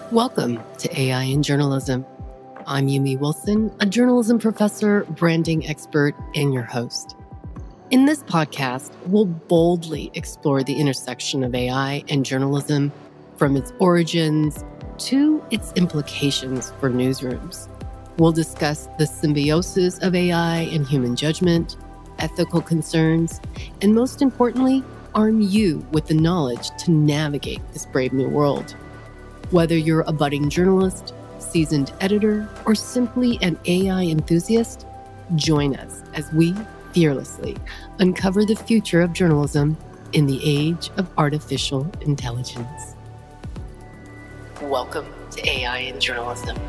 Welcome to AI in Journalism. I'm Yumi Wilson, a journalism professor, branding expert, and your host. In this podcast, we'll boldly explore the intersection of AI and journalism, from its origins to its implications for newsrooms. We'll discuss the symbiosis of AI and human judgment, ethical concerns, and most importantly, arm you with the knowledge to navigate this brave new world. Whether you're a budding journalist, seasoned editor, or simply an AI enthusiast, join us as we fearlessly uncover the future of journalism in the age of artificial intelligence. Welcome to AI in Journalism.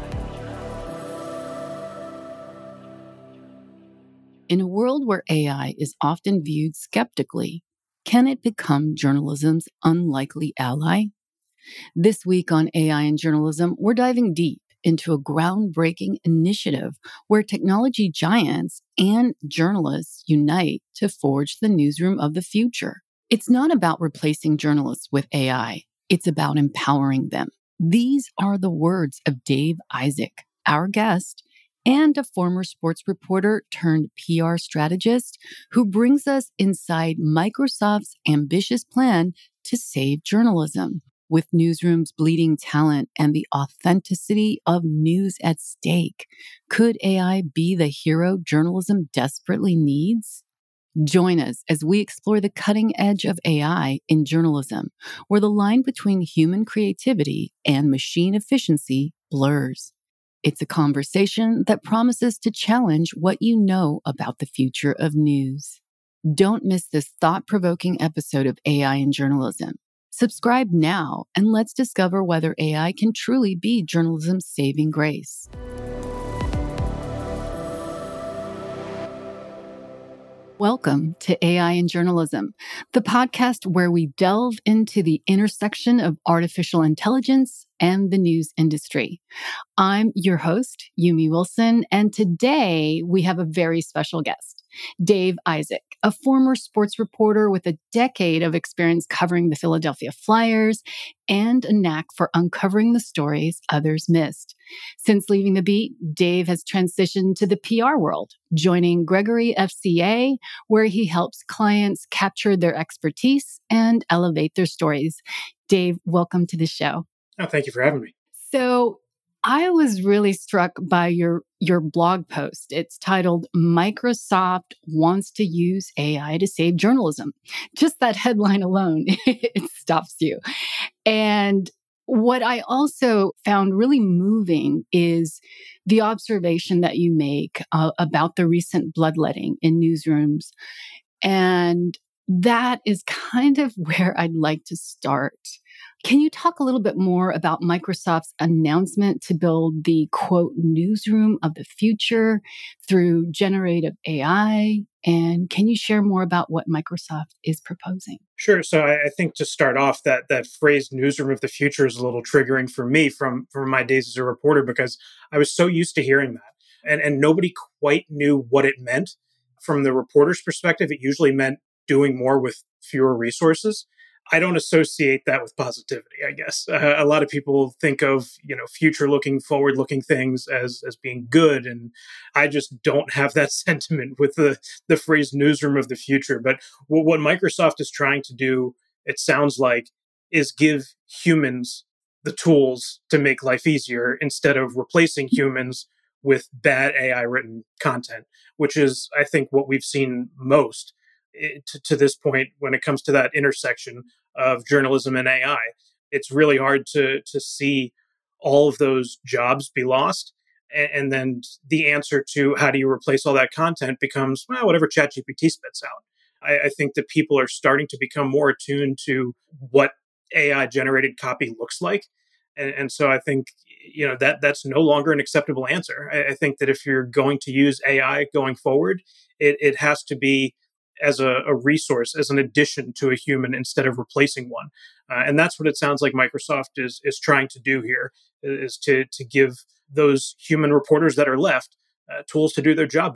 In a world where AI is often viewed skeptically, can it become journalism's unlikely ally? This week on AI in Journalism, we're diving deep into a groundbreaking initiative where technology giants and journalists unite to forge the newsroom of the future. It's not about replacing journalists with AI. It's about empowering them. These are the words of Dave Isaac, our guest, and a former sports reporter turned PR strategist who brings us inside Microsoft's ambitious plan to save journalism. With newsrooms bleeding talent and the authenticity of news at stake, could AI be the hero journalism desperately needs? Join us as we explore the cutting edge of AI in journalism, where the line between human creativity and machine efficiency blurs. It's a conversation that promises to challenge what you know about the future of news. Don't miss this thought-provoking episode of AI in Journalism. Subscribe now and let's discover whether AI can truly be journalism's saving grace. Welcome to AI in Journalism, the podcast where we delve into the intersection of artificial intelligence and the news industry. I'm your host, Yumi Wilson, and today we have a very special guest, Dave Isaac, a former sports reporter with a decade of experience covering the Philadelphia Flyers and a knack for uncovering the stories others missed. Since leaving the beat, Dave has transitioned to the PR world, joining Gregory FCA, where he helps clients capture their expertise and elevate their stories. Dave, welcome to the show. Oh, thank you for having me. So I was really struck by your blog post. It's titled, Microsoft Wants to Use AI to Save Journalism. Just that headline alone, it stops you. And what I also found really moving is the observation that you make about the recent bloodletting in newsrooms. And that is kind of where I'd like to start. Can you talk a little bit more about Microsoft's announcement to build the, quote, newsroom of the future through generative AI? And can you share more about what Microsoft is proposing? Sure. So I think to start off, that phrase newsroom of the future is a little triggering for me from my days as a reporter, because I was so used to hearing that. And nobody quite knew what it meant. From the reporter's perspective, it usually meant doing more with fewer resources. I don't associate that with positivity, I guess. A lot of people think of, future-looking, forward-looking things as being good, and I just don't have that sentiment with the phrase newsroom of the future. But what Microsoft is trying to do, it sounds like, is give humans the tools to make life easier instead of replacing humans with bad AI-written content, which is, I think, what we've seen most to this point when it comes to that intersection of journalism and AI. It's really hard to see all of those jobs be lost. And then the answer to how do you replace all that content becomes, well, whatever ChatGPT spits out. I think that people are starting to become more attuned to what AI generated copy looks like. And so I think, that's no longer an acceptable answer. I think that if you're going to use AI going forward, it has to be as a resource, as an addition to a human instead of replacing one. And that's what it sounds like Microsoft is trying to do here, is to give those human reporters that are left tools to do their job better.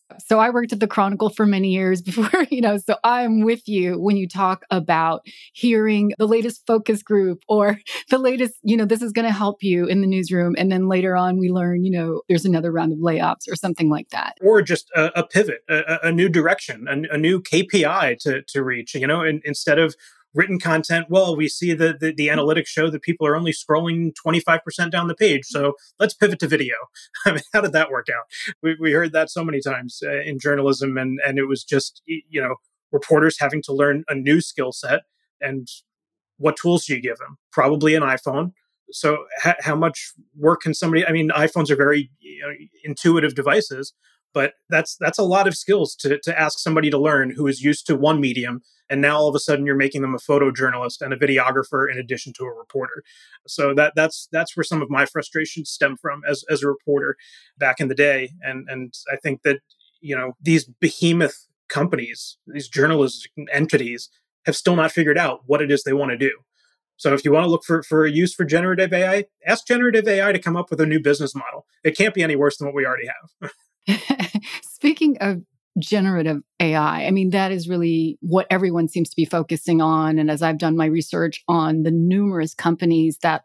So I worked at the Chronicle for many years before, so I'm with you when you talk about hearing the latest focus group or the latest, this is going to help you in the newsroom. And then later on, we learn, there's another round of layoffs or something like that. Or just a pivot, a new direction, a new KPI to reach, instead of written content. Well, we see the analytics show that people are only scrolling 25% down the page. So let's pivot to video. I mean, how did that work out? We heard that so many times in journalism, and it was just, reporters having to learn a new skill set. And what tools do you give them? Probably an iPhone. So how much work can somebody, I mean, iPhones are very intuitive devices, but that's a lot of skills to ask somebody to learn who is used to one medium. And now all of a sudden you're making them a photojournalist and a videographer in addition to a reporter. So that's where some of my frustrations stem from as a reporter back in the day. And I think that, these behemoth companies, these journalistic entities have still not figured out what it is they want to do. So if you want to look for a use for generative AI, ask generative AI to come up with a new business model. It can't be any worse than what we already have. Speaking of generative AI, I mean, that is really what everyone seems to be focusing on. And as I've done my research on the numerous companies that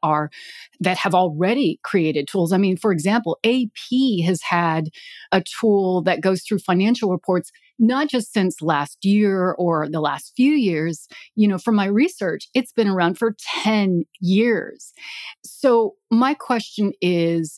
have already created tools. I mean, for example, AP has had a tool that goes through financial reports, not just since last year or the last few years. From my research, it's been around for 10 years. So my question is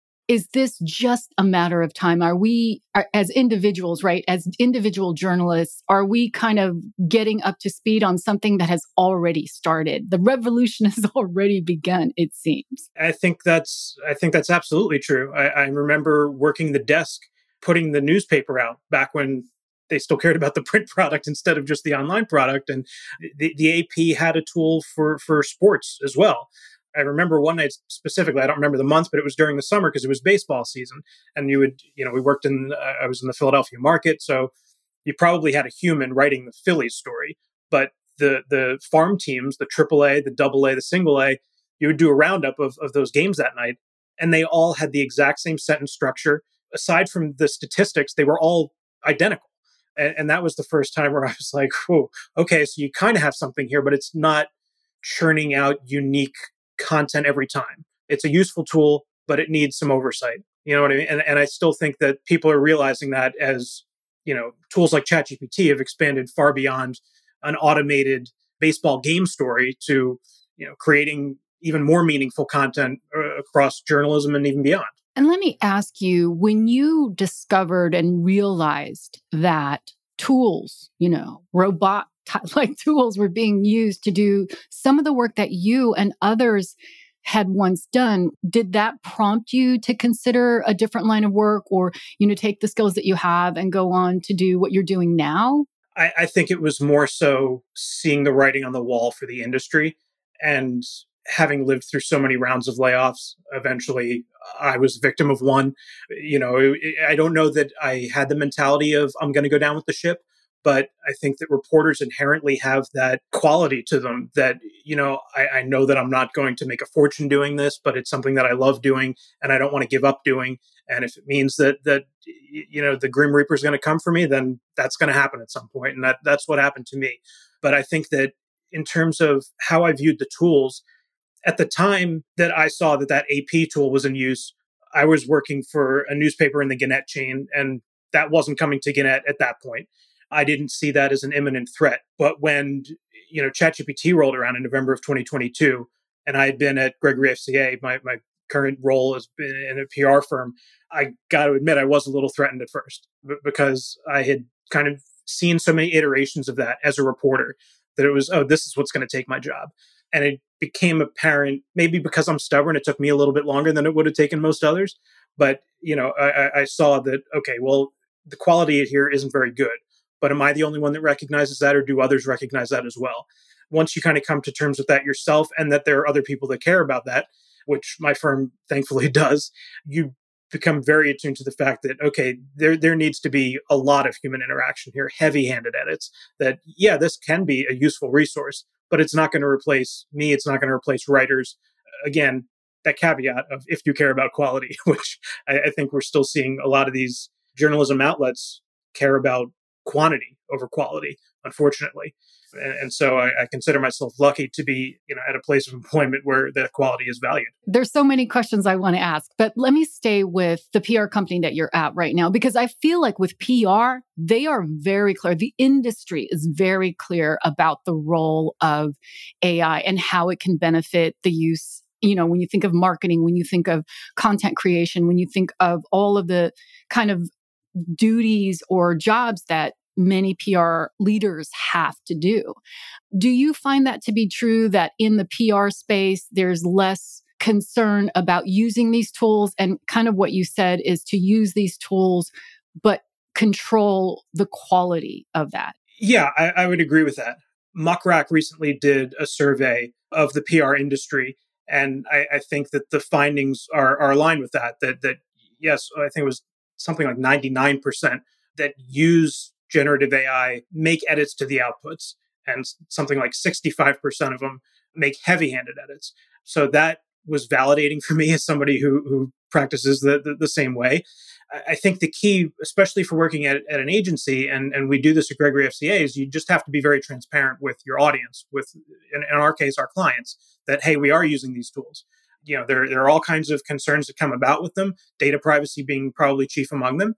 this just a matter of time? Are we, as individuals, right, as individual journalists, are we kind of getting up to speed on something that has already started? The revolution has already begun, it seems. I think that's absolutely true. I remember working the desk, putting the newspaper out back when they still cared about the print product instead of just the online product. And the AP had a tool for sports as well. I remember one night specifically, I don't remember the month, but it was during the summer because it was baseball season. And we worked I was in the Philadelphia market. So you probably had a human writing the Phillies story, but the farm teams, the AAA, the AA, the single A, you would do a roundup of those games that night. And they all had the exact same sentence structure. Aside from the statistics, they were all identical. And that was the first time where I was like, oh, okay, so you kind of have something here, but it's not churning out unique content every time. It's a useful tool, but it needs some oversight. You know what I mean? And I still think that people are realizing that as, tools like ChatGPT have expanded far beyond an automated baseball game story to, creating even more meaningful content across journalism and even beyond. And let me ask you, when you discovered and realized that tools, robot like tools were being used to do some of the work that you and others had once done, did that prompt you to consider a different line of work or, take the skills that you have and go on to do what you're doing now? I think it was more so seeing the writing on the wall for the industry, and having lived through so many rounds of layoffs. Eventually I was a victim of one. I don't know that I had the mentality of I'm going to go down with the ship, but I think that reporters inherently have that quality to them that, I know that I'm not going to make a fortune doing this, but it's something that I love doing and I don't want to give up doing. And if it means that the Grim Reaper is going to come for me, then that's going to happen at some point. And that's what happened to me. But I think that in terms of how I viewed the tools, at the time that I saw that AP tool was in use, I was working for a newspaper in the Gannett chain, and that wasn't coming to Gannett at that point. I didn't see that as an imminent threat. But when, ChatGPT rolled around in November of 2022, and I had been at Gregory FCA, my current role has been in a PR firm, I got to admit I was a little threatened at first because I had kind of seen so many iterations of that as a reporter that it was, oh, this is what's going to take my job. And it became apparent, maybe because I'm stubborn, it took me a little bit longer than it would have taken most others. But, I saw that, okay, well, the quality here isn't very good. But am I the only one that recognizes that, or do others recognize that as well? Once you kind of come to terms with that yourself, and that there are other people that care about that, which my firm thankfully does, you become very attuned to the fact that, okay, there needs to be a lot of human interaction here, heavy-handed edits, that, yeah, this can be a useful resource, but it's not going to replace me. It's not going to replace writers. Again, that caveat of if you care about quality, which I think we're still seeing a lot of these journalism outlets care about quantity over quality, unfortunately. And so I consider myself lucky to be, at a place of employment where that quality is valued. There's so many questions I want to ask, but let me stay with the PR company that you're at right now, because I feel like with PR, they are very clear. The industry is very clear about the role of AI and how it can benefit the use. When you think of marketing, when you think of content creation, when you think of all of the kind of duties or jobs that many PR leaders have to do. Do you find that to be true, that in the PR space, there's less concern about using these tools, and kind of what you said is to use these tools, but control the quality of that? Yeah, I would agree with that. Muckrack recently did a survey of the PR industry, and I think that the findings are aligned with that yes, I think it was something like 99% that use generative AI make edits to the outputs, and something like 65% of them make heavy-handed edits. So that was validating for me as somebody who practices the same way. I think the key, especially for working at an agency, and we do this at Gregory FCA, is you just have to be very transparent with your audience, with, in our case, our clients, that, hey, we are using these tools. There are all kinds of concerns that come about with them, data privacy being probably chief among them.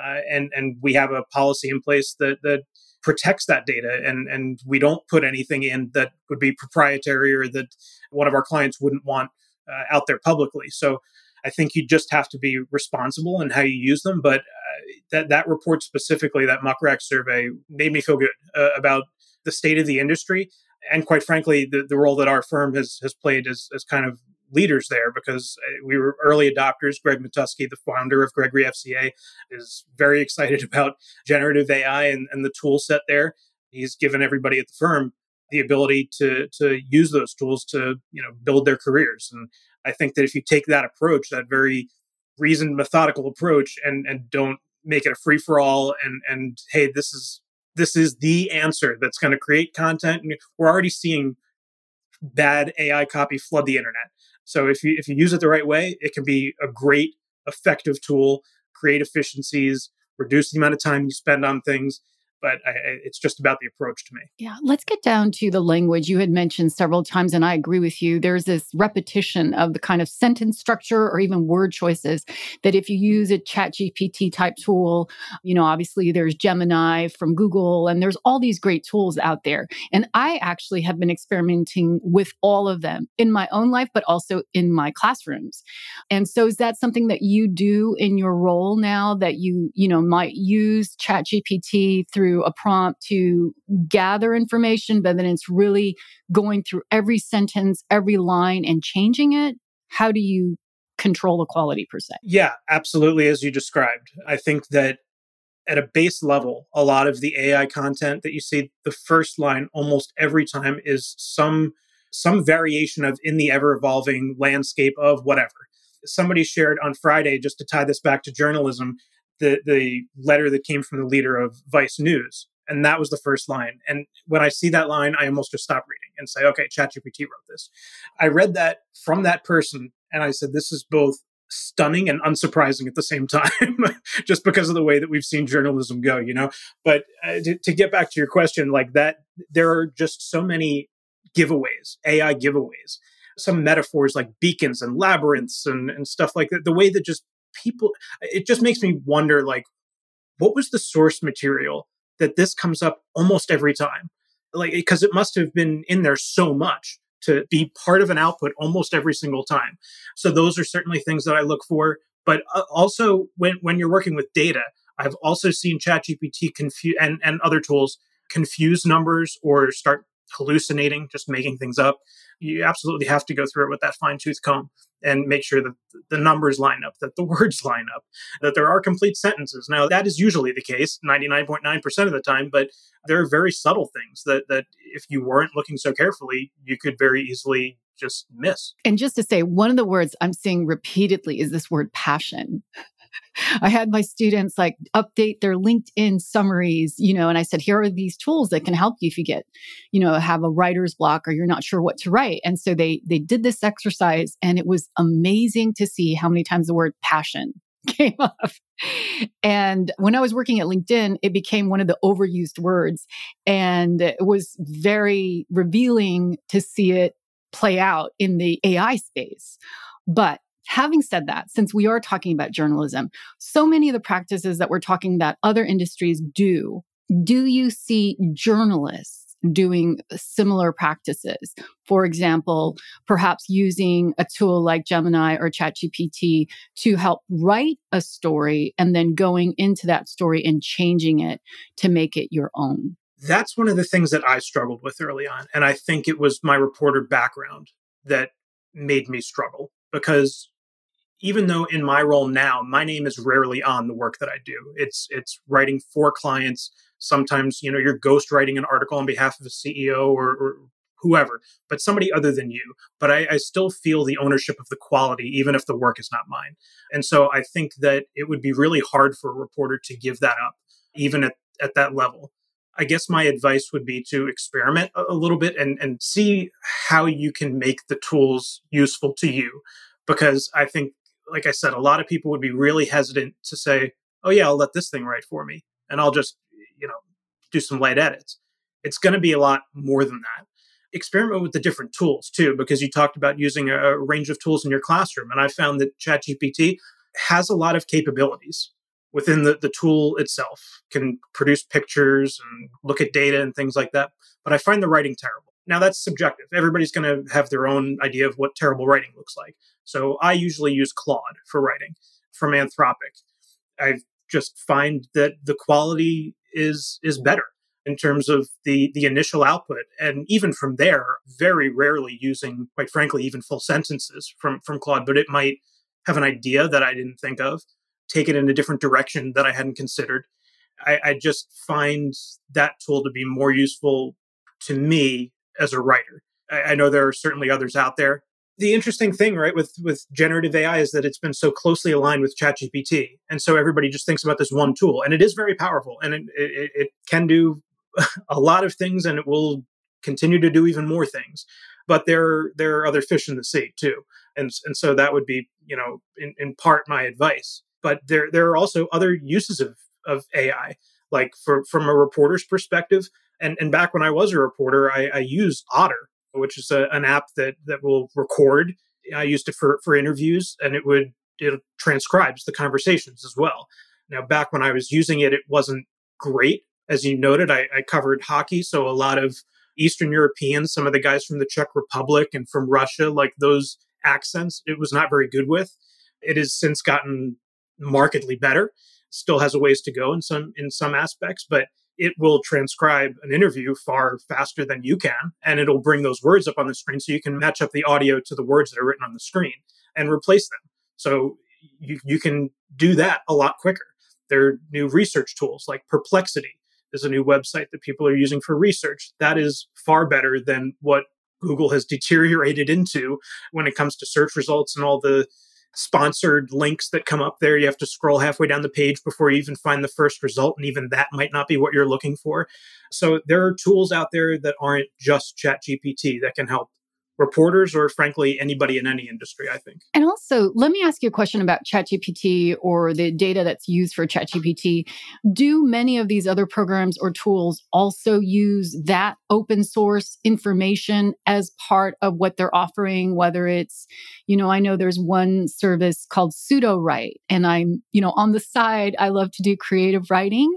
And we have a policy in place that protects that data, and we don't put anything in that would be proprietary or that one of our clients wouldn't want out there publicly. So I think you just have to be responsible in how you use them. But that report specifically, that Muckrack survey, made me feel good about the state of the industry, and quite frankly, the role that our firm has played as kind of leaders there, because we were early adopters. Greg Matusky, the founder of Gregory FCA, is very excited about generative AI and the tool set there. He's given everybody at the firm the ability to use those tools to build their careers. And I think that if you take that approach, that very reasoned, methodical approach, and don't make it a free for all, and hey, this is the answer that's going to create content. And we're already seeing bad AI copy flood the internet. So if you use it the right way, it can be a great, effective tool, create efficiencies, reduce the amount of time you spend on things. But it's just about the approach to me. Yeah, let's get down to the language you had mentioned several times, and I agree with you. There's this repetition of the kind of sentence structure or even word choices that if you use a ChatGPT type tool, obviously there's Gemini from Google, and there's all these great tools out there. And I actually have been experimenting with all of them in my own life, but also in my classrooms. And so is that something that you do in your role now, that you might use ChatGPT through a prompt to gather information, but then it's really going through every sentence, every line, and changing it? How do you control the quality per se? Yeah, absolutely. As you described, I think that at a base level, a lot of the AI content that you see, the first line almost every time is some variation of "in the ever evolving landscape of whatever." Somebody shared on Friday, just to tie this back to journalism, the letter that came from the leader of Vice News. And that was the first line. And when I see that line, I almost just stop reading and say, okay, ChatGPT wrote this. I read that from that person, and I said, this is both stunning and unsurprising at the same time, just because of the way that we've seen journalism go, But to get back to your question, like that, there are just so many giveaways, AI giveaways, some metaphors like beacons and labyrinths and stuff like that. The way that just people, it just makes me wonder, like, what was the source material that this comes up almost every time? Like, because it must have been in there so much to be part of an output almost every single time. So those are certainly things that I look for. But also when you're working with data, I've also seen ChatGPT confuse and other tools confuse numbers or start hallucinating, just making things up. You absolutely have to go through it with that fine-tooth comb and make sure that the numbers line up, that the words line up, that there are complete sentences. Now, that is usually the case 99.9% of the time, but there are very subtle things that if you weren't looking so carefully, you could very easily just miss. And just to say, one of the words I'm seeing repeatedly is this word passion. I had my students update their LinkedIn summaries, and I said, here are these tools that can help you if you get, have a writer's block or you're not sure what to write. And so they did this exercise, and it was amazing to see how many times the word passion came up. And when I was working at LinkedIn, it became one of the overused words. And it was very revealing to see it play out in the AI space. But having said that, since we are talking about journalism, so many of the practices that we're talking about other industries do you see journalists doing similar practices? For example, perhaps using a tool like Gemini or ChatGPT to help write a story and then going into that story and changing it to make it your own. That's one of the things that I struggled with early on. And I think it was my reporter background that made me struggle, because even though in my role now, my name is rarely on the work that I do. It's writing for clients. Sometimes, you're ghostwriting an article on behalf of a CEO or whoever, but somebody other than you. But I still feel the ownership of the quality, even if the work is not mine. And so I think that it would be really hard for a reporter to give that up, even at that level. I guess my advice would be to experiment a little bit and see how you can make the tools useful to you. Because I think, like I said, a lot of people would be really hesitant to say, oh yeah, I'll let this thing write for me and I'll just, do some light edits. It's going to be a lot more than that. Experiment with the different tools too, because you talked about using a range of tools in your classroom. And I found that ChatGPT has a lot of capabilities within the tool itself, can produce pictures and look at data and things like that. But I find the writing terrible. Now that's subjective. Everybody's going to have their own idea of what terrible writing looks like. So I usually use Claude for writing from Anthropic. I just find that the quality is better in terms of the initial output. And even from there, very rarely using, quite frankly, even full sentences from Claude, but it might have an idea that I didn't think of, take it in a different direction that I hadn't considered. I just find that tool to be more useful to me as a writer. I know there are certainly others out there. The interesting thing, right, with generative AI is that it's been so closely aligned with ChatGPT. And so everybody just thinks about this one tool. And it is very powerful. And it can do a lot of things, and it will continue to do even more things. But there are other fish in the sea, too. And so that would be, in part my advice. But there are also other uses of AI, like from a reporter's perspective. And back when I was a reporter, I used Otter, which is an app that will record. I used it for interviews, and it transcribes the conversations as well. Now, back when I was using it, it wasn't great. As you noted, I covered hockey, so a lot of Eastern Europeans, some of the guys from the Czech Republic and from Russia, like those accents, it was not very good with. It has since gotten markedly better. Still has a ways to go in some aspects, but it will transcribe an interview far faster than you can, and it'll bring those words up on the screen so you can match up the audio to the words that are written on the screen and replace them. So you can do that a lot quicker. There are new research tools like Perplexity. There's a new website that people are using for research. That is far better than what Google has deteriorated into when it comes to search results and all the sponsored links that come up there. You have to scroll halfway down the page before you even find the first result. And even that might not be what you're looking for. So there are tools out there that aren't just ChatGPT that can help reporters or frankly, anybody in any industry, I think. And also, let me ask you a question about ChatGPT or the data that's used for ChatGPT. Do many of these other programs or tools also use that open source information as part of what they're offering? Whether it's, I know there's one service called SudoWrite, and I'm, on the side, I love to do creative writing.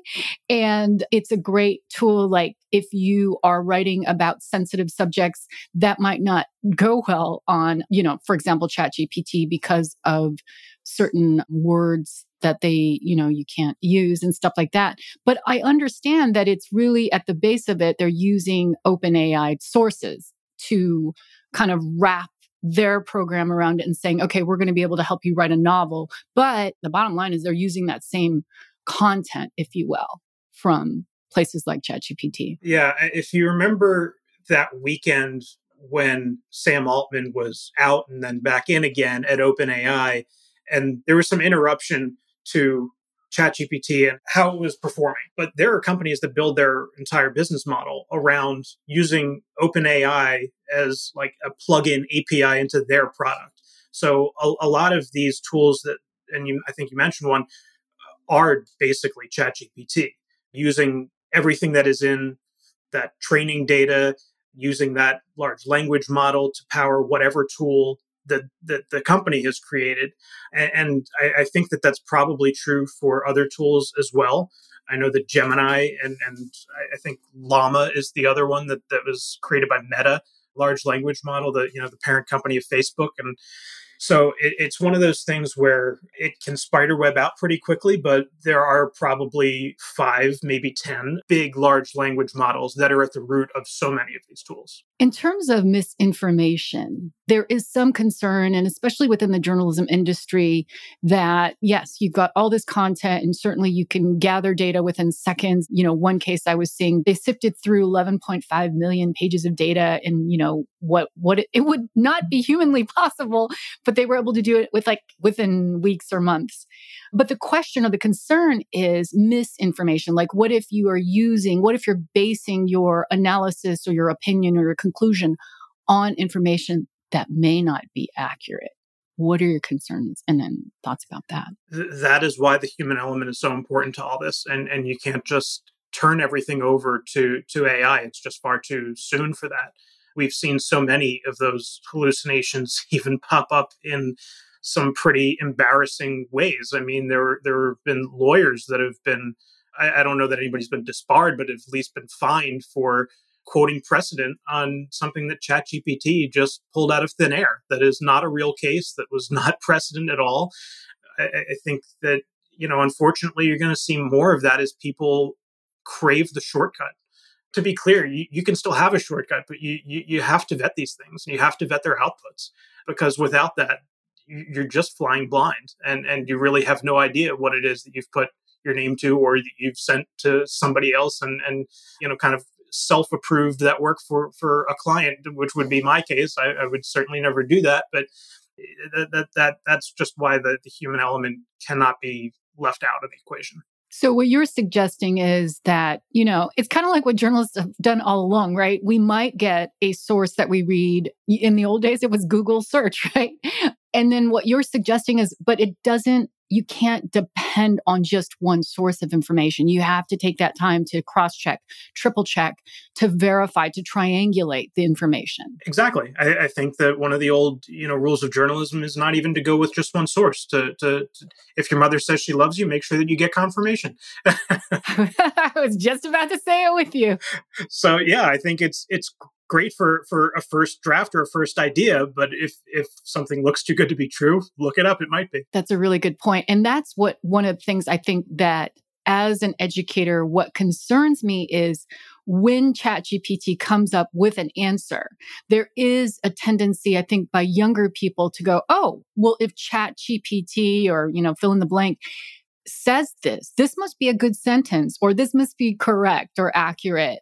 And it's a great tool. Like if you are writing about sensitive subjects that might not go well on, for example, ChatGPT because of certain words that they, you can't use and stuff like that. But I understand that it's really at the base of it, they're using OpenAI sources to kind of wrap their program around it and saying, okay, we're going to be able to help you write a novel. But the bottom line is they're using that same content, if you will, from places like ChatGPT. Yeah. If you remember that weekend when Sam Altman was out and then back in again at OpenAI, and there was some interruption to ChatGPT and how it was performing. But there are companies that build their entire business model around using OpenAI as like a plug-in API into their product. So a lot of these tools that and I think you mentioned one, are basically ChatGPT, using everything that is in that training data, using that large language model to power whatever tool that the company has created. And I think that that's probably true for other tools as well. I know that Gemini and I think Llama is the other one that was created by Meta, large language model, the parent company of Facebook. And so it's one of those things where it can spiderweb out pretty quickly, but there are probably 5, maybe 10 big, large language models that are at the root of so many of these tools. In terms of misinformation, there is some concern, and especially within the journalism industry, that yes, you've got all this content and certainly you can gather data within seconds. One case I was seeing, they sifted through 11.5 million pages of data, and it would not be humanly possible, but they were able to do it within weeks or months. But the question or the concern is misinformation. Like, what if you're basing your analysis or your opinion or your conclusion on information that may not be accurate? What are your concerns and then thoughts about that? That is why the human element is so important to all this. And you can't just turn everything over to AI. It's just far too soon for that. We've seen so many of those hallucinations even pop up in some pretty embarrassing ways. I mean, there have been lawyers that have been, I don't know that anybody's been disbarred, but at least been fined for quoting precedent on something that ChatGPT just pulled out of thin air. That is not a real case. That was not precedent at all. I think that, unfortunately, you're going to see more of that as people crave the shortcut. To be clear, you can still have a shortcut, but you have to vet these things. You have to vet their outputs, because without that, you're just flying blind, and you really have no idea what it is that you've put your name to or that you've sent to somebody else and kind of self-approved that work for a client, which would be my case. I would certainly never do that, but that's just why the human element cannot be left out of the equation. So what you're suggesting is that, it's kind of like what journalists have done all along, right? We might get a source that we read. In the old days, it was Google search, right? And then what you're suggesting is, but you can't depend on just one source of information. You have to take that time to cross-check, triple-check, to verify, to triangulate the information. Exactly. I think that one of the old, rules of journalism is not even to go with just one source. To if your mother says she loves you, make sure that you get confirmation. I was just about to say it with you. So yeah, I think it's great for a first draft or a first idea, but if something looks too good to be true, look it up. It might be. That's a really good point. And that's one of the things I think that as an educator, what concerns me is when ChatGPT comes up with an answer, there is a tendency, I think, by younger people to go, oh, well, if ChatGPT or, fill in the blank says this must be a good sentence, or this must be correct or accurate.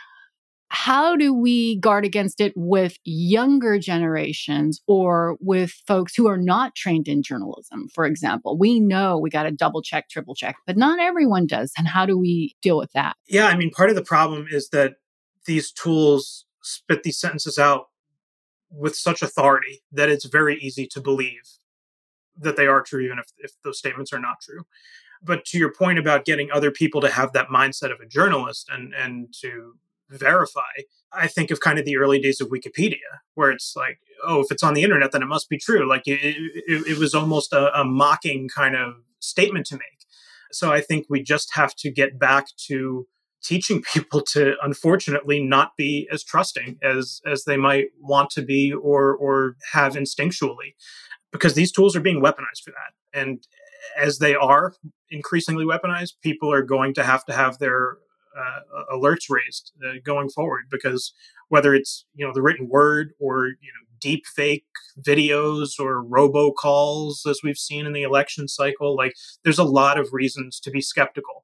How do we guard against it with younger generations or with folks who are not trained in journalism, for example? We know we got to double check, triple check, but not everyone does. And how do we deal with that? Yeah, I mean, part of the problem is that these tools spit these sentences out with such authority that it's very easy to believe that they are true, even if those statements are not true. But to your point about getting other people to have that mindset of a journalist and to verify, I think of kind of the early days of Wikipedia, where it's like, oh, if it's on the internet, then it must be true. Like it was almost a mocking kind of statement to make. So I think we just have to get back to teaching people to, unfortunately, not be as trusting as they might want to be or have instinctually, because these tools are being weaponized for that. And as they are increasingly weaponized, people are going to have their alerts raised going forward, because whether it's the written word or deep fake videos or robocalls, as we've seen in the election cycle, like there's a lot of reasons to be skeptical.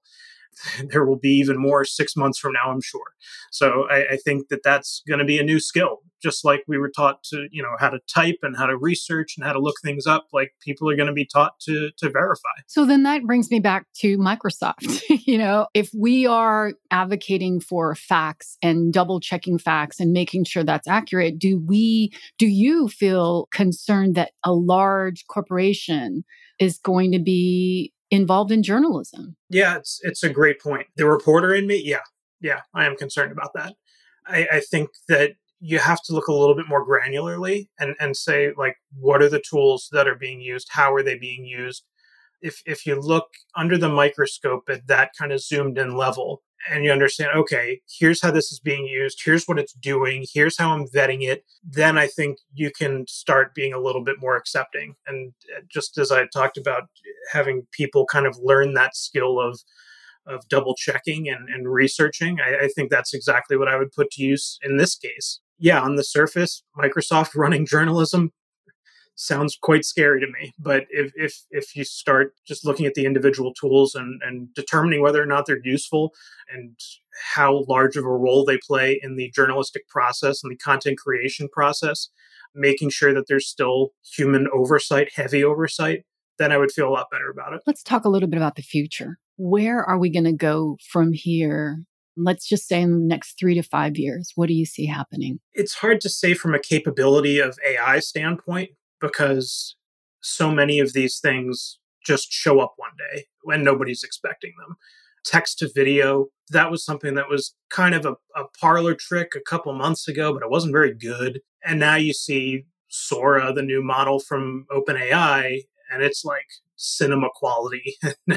There will be even more 6 months from now, I'm sure. So I think that that's going to be a new skill, just like we were taught to, how to type and how to research and how to look things up. Like people are going to be taught to verify. So then that brings me back to Microsoft. If we are advocating for facts and double checking facts and making sure that's accurate, do you feel concerned that a large corporation is going to be involved in journalism? Yeah, it's a great point. The reporter in me, yeah, I am concerned about that. I think that you have to look a little bit more granularly and say, like, what are the tools that are being used? How are they being used? If you look under the microscope at that kind of zoomed in level and you understand, okay, here's how this is being used, here's what it's doing, here's how I'm vetting it, then I think you can start being a little bit more accepting. And just as I talked about, having people kind of learn that skill of double checking and researching, I think that's exactly what I would put to use in this case. Yeah, on the surface, Microsoft running journalism sounds quite scary to me. But if you start just looking at the individual tools and determining whether or not they're useful and how large of a role they play in the journalistic process and the content creation process, making sure that there's still human oversight, heavy oversight, then I would feel a lot better about it. Let's talk a little bit about the future. Where are we going to go from here? Let's just say in the next 3 to 5 years. What do you see happening? It's hard to say from a capability of AI standpoint because so many of these things just show up one day when nobody's expecting them. Text to video, that was something that was kind of a parlor trick a couple months ago, but it wasn't very good. And now you see Sora, the new model from OpenAI, and it's like cinema quality.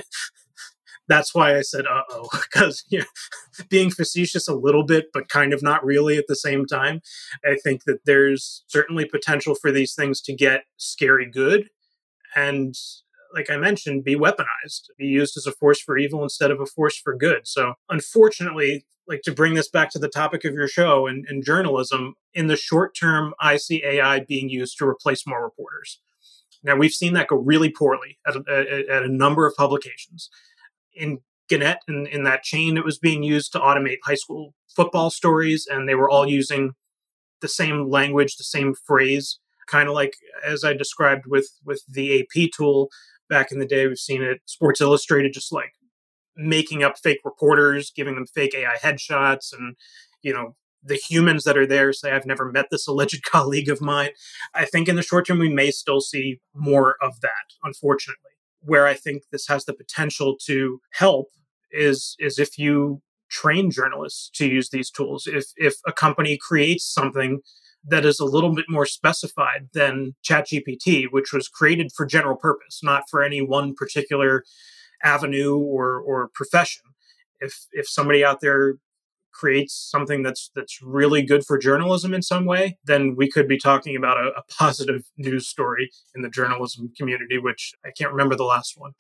That's why I said, uh-oh, because being facetious a little bit, but kind of not really at the same time. I think that there's certainly potential for these things to get scary good. And like I mentioned, be weaponized, be used as a force for evil instead of a force for good. So unfortunately, like to bring this back to the topic of your show and journalism, in the short term, I see AI being used to replace more reporters. Now, we've seen that go really poorly at a number of publications. In Gannett, in that chain, it was being used to automate high school football stories, and they were all using the same language, the same phrase, kind of like as I described with the AP tool back in the day. We've seen it, Sports Illustrated, just like making up fake reporters, giving them fake AI headshots, and the humans that are there say, I've never met this alleged colleague of mine. I think in the short term, we may still see more of that, unfortunately. Where I think this has the potential to help is if you train journalists to use these tools. If a company creates something that is a little bit more specified than ChatGPT, which was created for general purpose, not for any one particular avenue or profession. If somebody out there creates something that's really good for journalism in some way, then we could be talking about a positive news story in the journalism community, which I can't remember the last one.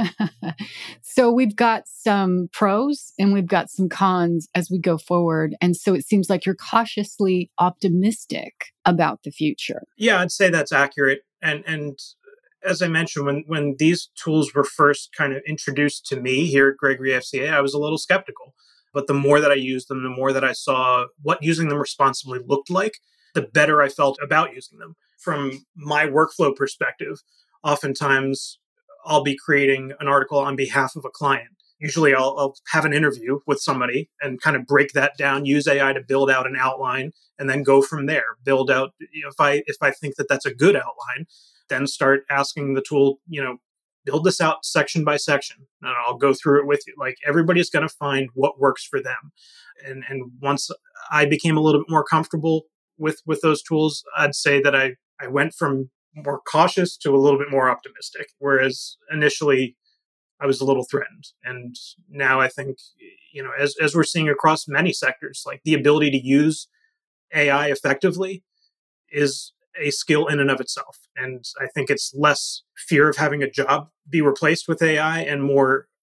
So we've got some pros and we've got some cons as we go forward. And so it seems like you're cautiously optimistic about the future. Yeah, I'd say that's accurate. And as I mentioned, when these tools were first kind of introduced to me here at Gregory FCA, I was a little skeptical. But the more that I used them, the more that I saw what using them responsibly looked like, the better I felt about using them. From my workflow perspective, oftentimes I'll be creating an article on behalf of a client. Usually I'll have an interview with somebody and kind of break that down, use AI to build out an outline, and then go from there. Build out, if I think that that's a good outline, then start asking the tool, build this out section by section, and I'll go through it with you. Like everybody's going to find what works for them. And once I became a little bit more comfortable with those tools, I'd say that I went from more cautious to a little bit more optimistic. Whereas initially I was a little threatened. And now I think, as we're seeing across many sectors, like the ability to use AI effectively is a skill in and of itself. And I think it's less fear of having a job be replaced with AI and more,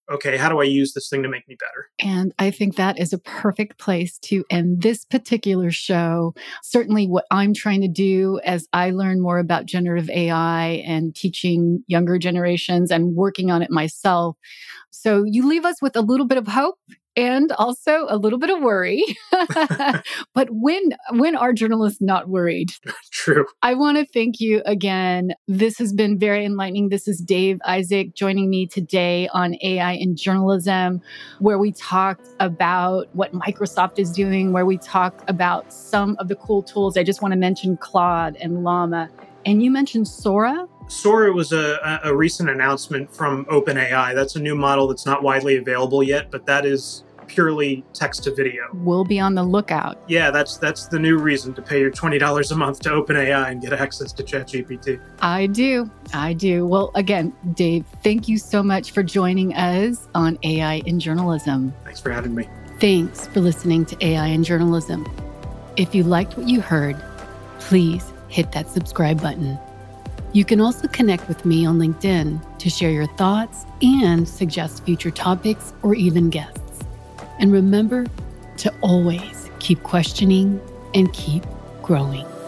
okay, how do I use this thing to make me better? And I think that is a perfect place to end this particular show. Certainly what I'm trying to do as I learn more about generative AI and teaching younger generations and working on it myself. So you leave us with a little bit of hope and also a little bit of worry. But when are journalists not worried? True. I want to thank you again. This has been very enlightening. This is Dave Isaac joining me today on AI in Journalism, where we talked about what Microsoft is doing, where we talked about some of the cool tools. I just want to mention Claude and Llama. And you mentioned Sora. Sora was a recent announcement from OpenAI. That's a new model that's not widely available yet, but that is purely text to video. We'll be on the lookout. Yeah, that's the new reason to pay your $20 a month to OpenAI and get access to ChatGPT. I do. Well, again, Dave, thank you so much for joining us on AI in Journalism. Thanks for having me. Thanks for listening to AI in Journalism. If you liked what you heard, please hit that subscribe button. You can also connect with me on LinkedIn to share your thoughts and suggest future topics or even guests. And remember to always keep questioning and keep growing.